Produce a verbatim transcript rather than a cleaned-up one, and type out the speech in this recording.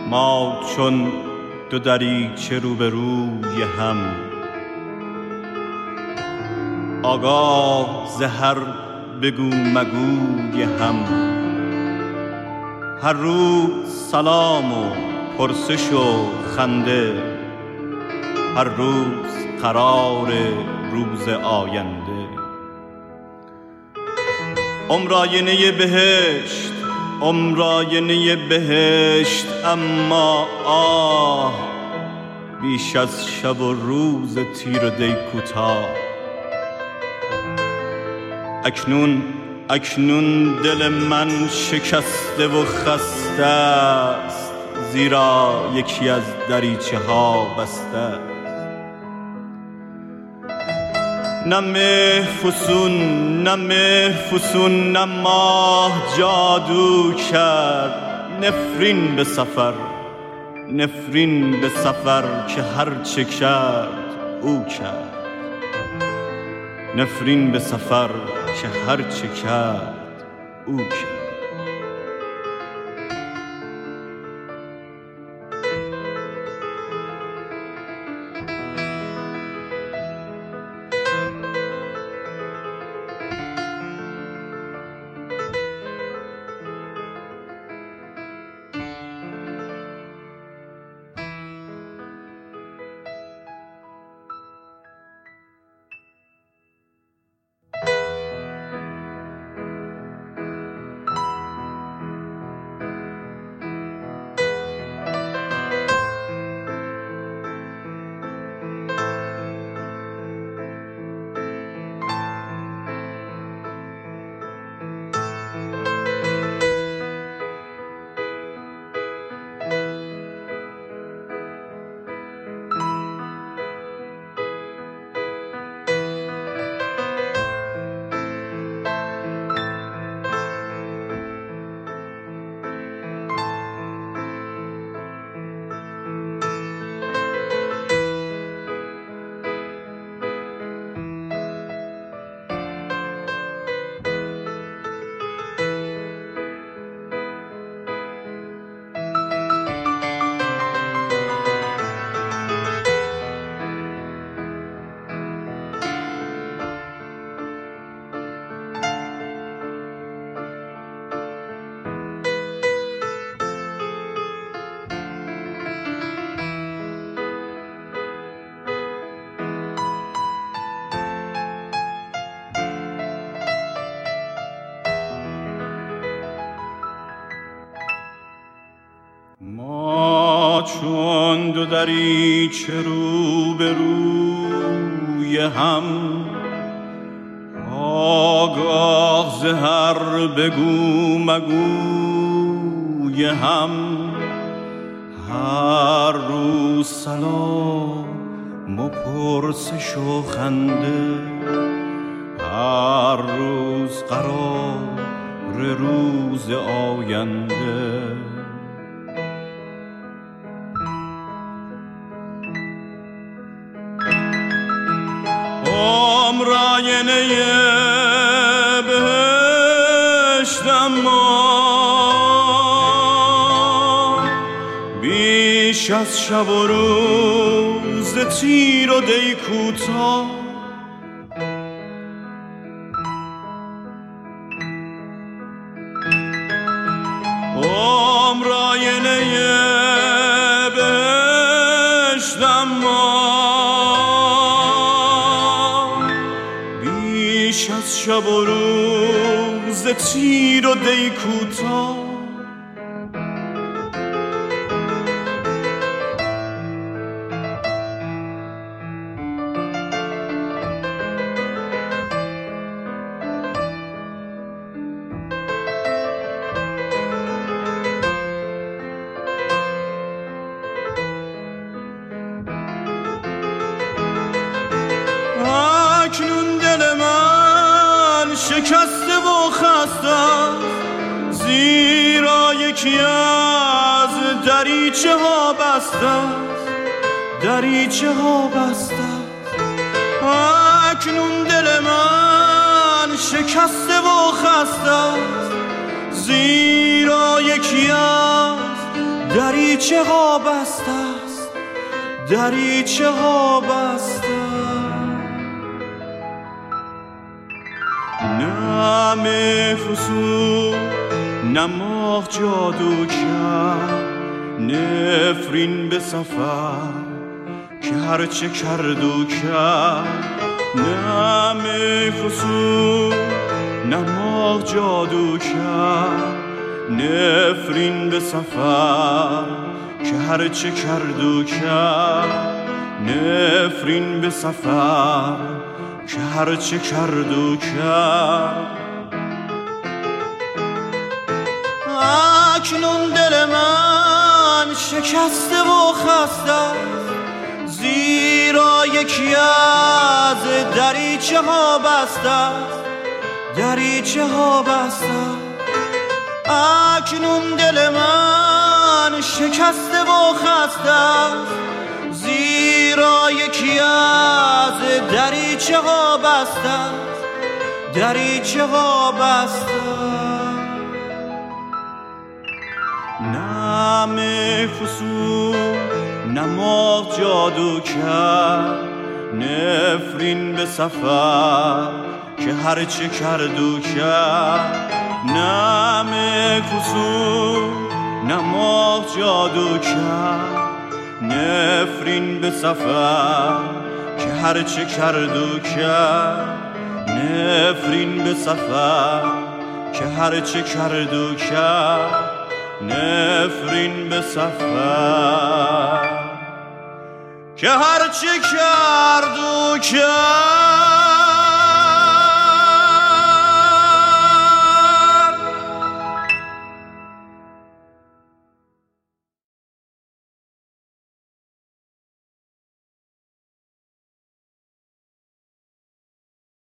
ما چون دو دریچه روبروی هم، آگاه ز هر بگو مگوی هم. هر روز سلام و پرسش و خنده، هر روز قرار روز آینده. عمرآینه بهشت، عمرآینه بهشت، اما آه بیش از شب و روز تیر و دی کوتاه. اکنون اکنون دل من شکسته و خسته است، زیرا یکی از دریچه ها بسته است. نه مه فسون نه مه فسون نه ماه جادو کرد. نفرین به سفر، نفرین به سفر که هر چه کرد او کرد. نفرین به سفر که هر چه کرد او کرد. ما چون دو دریچه روبروی هم، آگاه ز هر بگو مگوی هم. هر روز سلام و پرسش و خنده، هر روز قرار روز آینده. عمرآینه بهشت، اما بیش از شب و روز تیر و دی کوتاه. عمرآینه بهشت، اما بیش از شب و روز تیر و دی کوتاه. اکنون دل من شکسته و خسته، زیرا یکی از دریچه ها بسته، دریچه ها بسته. اکنون دل من شکسته و خسته، زیرا یکی از دریچه ها بسته است، دریچه ها بسته. نه مفسو نه ماه جادو کرد، نفرین به سفر که هرچه کرد و کرد. نه مفسو نه ماه جادو کرد، نفرین به سفر که هرچه کرد و کرد. نفرین به سفر که هرچه کرد و کرد. اکنون دل من شکسته و خسته، زیرا یکی از دریچه ها بسته، دریچه ها بسته. اکنون دل من شکسته و خسته، زیرا یکی از دریچه ها بسته، دریچه ها بسته. نه مفسو نه ماه جادو کرد، نفرین به سفر که هرچه کرد و کرد. نه مفسو نه ماه جادو کرد، نفرین به سفر که هرچه کرد و کرد. نفرین به سفر که هرچه کرد و کرد. نفرین به سفر که هرچه کرد و کرد.